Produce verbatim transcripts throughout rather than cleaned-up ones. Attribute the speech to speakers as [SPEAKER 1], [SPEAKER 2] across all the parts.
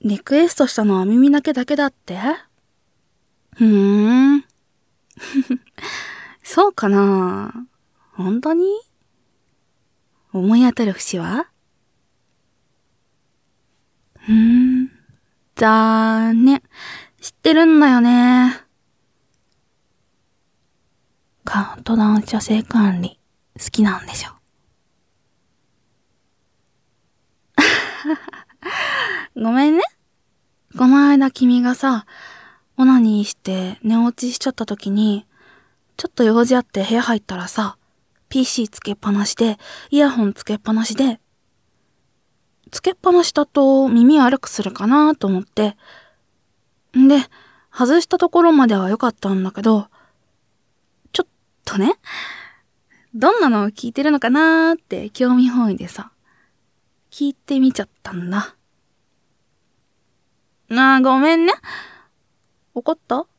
[SPEAKER 1] リクエストしたのは耳だけだけだって？ふーん。そうかな？本当に？思い当たる節は？うーん。残念。知ってるんだよね。カウントダウン車線管理、好きなんでしょ。ごめんね。この間君がさ、オナニーして寝落ちしちゃった時に、ちょっと用事あって部屋入ったらさ、ピーシー つけっぱなしで、イヤホンつけっぱなしで、つけっぱなしだと耳悪くするかなと思って、んで、外したところまでは良かったんだけど、ちょっとね、どんなのを聞いてるのかなーって興味本位でさ、聞いてみちゃったんだ。あー、ごめんね。怒った？ん？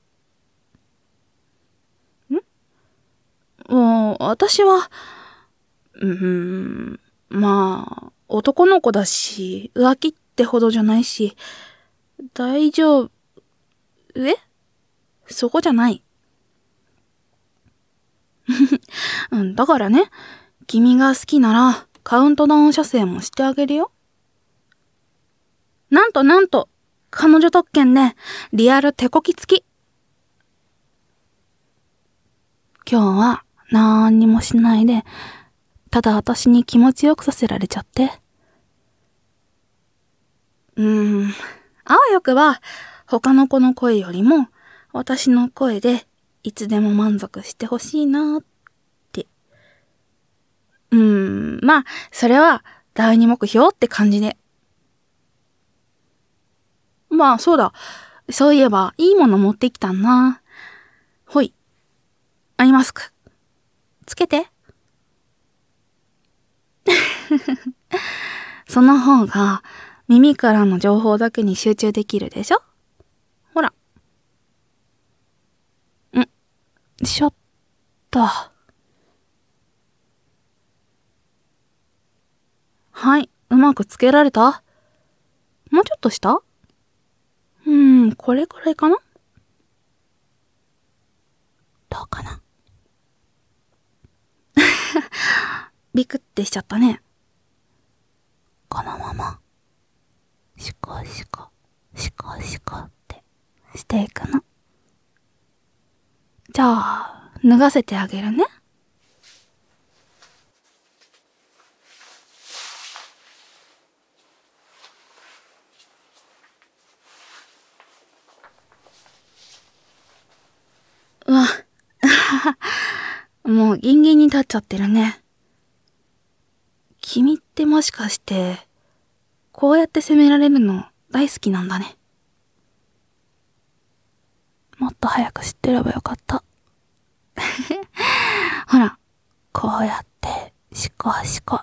[SPEAKER 1] もう、私は、うーん、まあ、男の子だし、浮気ってほどじゃないし、大丈夫。え？そこじゃない。うん、だからね、君が好きなら、カウントダウン射精もしてあげるよ。なんとなんと、彼女特権で、リアル手こき付き。今日は、なーにもしないで、ただ私に気持ちよくさせられちゃって。うーん、あわよくば、他の子の声よりも、私の声で、いつでも満足してほしいなーって。うーん、まあ、それは、第二目標って感じで。まあ、そうだ。そういえば、いいもの持ってきたんな。ほい。アイマスク。つけて。その方が、耳からの情報だけに集中できるでしょ？ほら。ん、しょっと。はい、うまくつけられた？もうちょっとした？うーん、これくらいかな？どうかな？ビクってしちゃったね。このまま、シコシコ、シコシコってしていくの。じゃあ、脱がせてあげるね。うわ、もうギンギンに立っちゃってるね。君ってもしかして、こうやって責められるの大好きなんだね。もっと早く知ってればよかった。ほら、こうやって、シコシコ。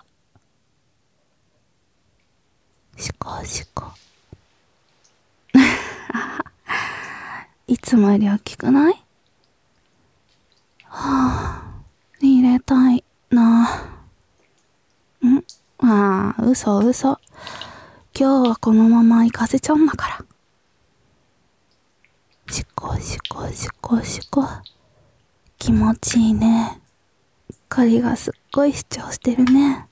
[SPEAKER 1] シコシコ。いつもより大きくない？はぁ、入れたいな。ん？ああ、嘘嘘。今日はこのまま行かせちゃうんだから。シコシコシコシコ。気持ちいいね。狩りがすっごい主張してるね。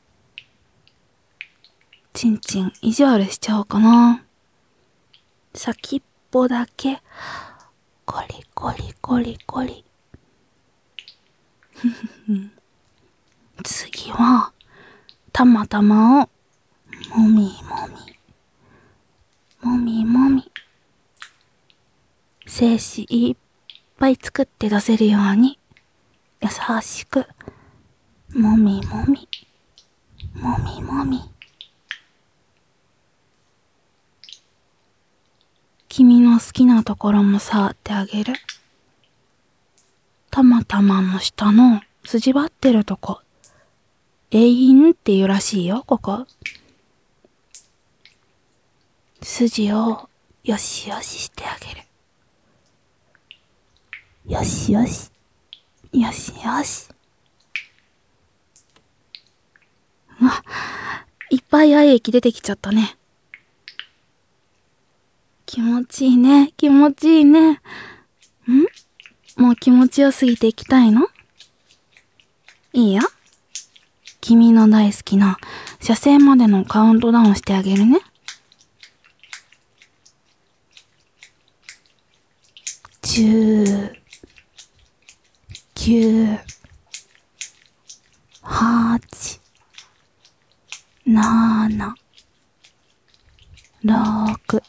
[SPEAKER 1] ちんちん意地悪しちゃおうかな。先っぽだけ。コリコリコリコリ。次は、たまたまを、もみもみ。もみもみ。精子いっぱい作って出せるように、優しく、もみもみ。もみもみ。君の好きなところも触ってあげる。たまたまの下の筋張ってるとこ。永遠っていうらしいよ、ここ。筋をよしよししてあげる。よしよし。よしよし。うわ、いっぱい愛液出てきちゃったね。 気持ちいいね、気持ちいいね。ん？もう気持ちよすぎて行きたいの？いいよ。君の大好きな射精までのカウントダウンしてあげるね。十、九、八、七、六、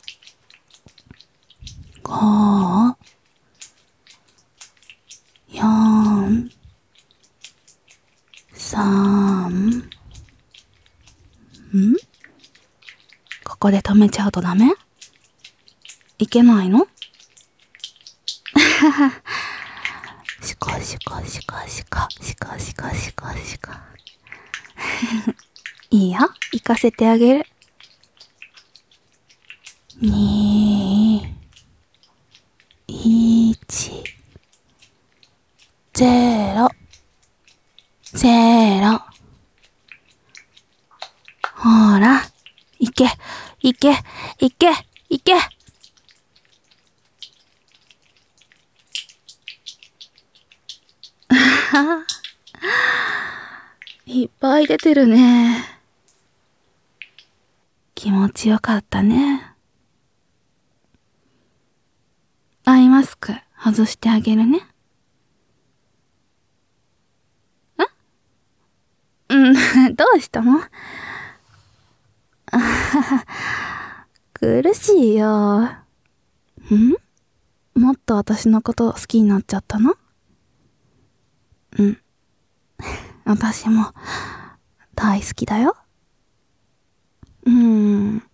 [SPEAKER 1] 五、四、三、ん？ここで止めちゃうとダメ？いけないの？シコシコシコシコシコシコシコシコいいよ、行かせてあげる。に、いち、ゼロ、ゼロ。ほら、行け、行け、行け、行け。いっぱい出てるね。気持ちよかったね。アイマスク外してあげるね。ん？うん、どうしたの？あはは、苦しいよ。ん？もっと私のこと好きになっちゃったの？うん。私も大好きだよ。うーん。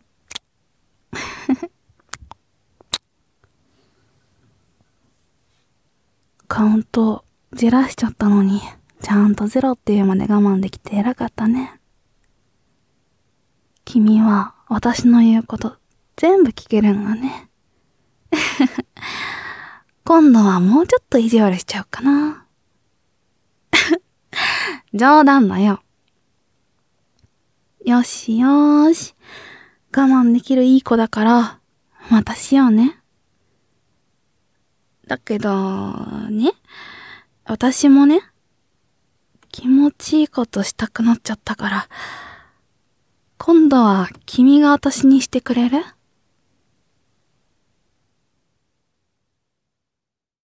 [SPEAKER 1] カウントじらしちゃったのに、ちゃんとゼロっていうまで我慢できて偉かったね。君は私の言うこと全部聞けるんだね。今度はもうちょっと意地悪しちゃおうかな。冗談だよ。よしよーし。我慢できるいい子だから、またしようね。だけど、ね。私もね、気持ちいいことしたくなっちゃったから、今度は君が私にしてくれる？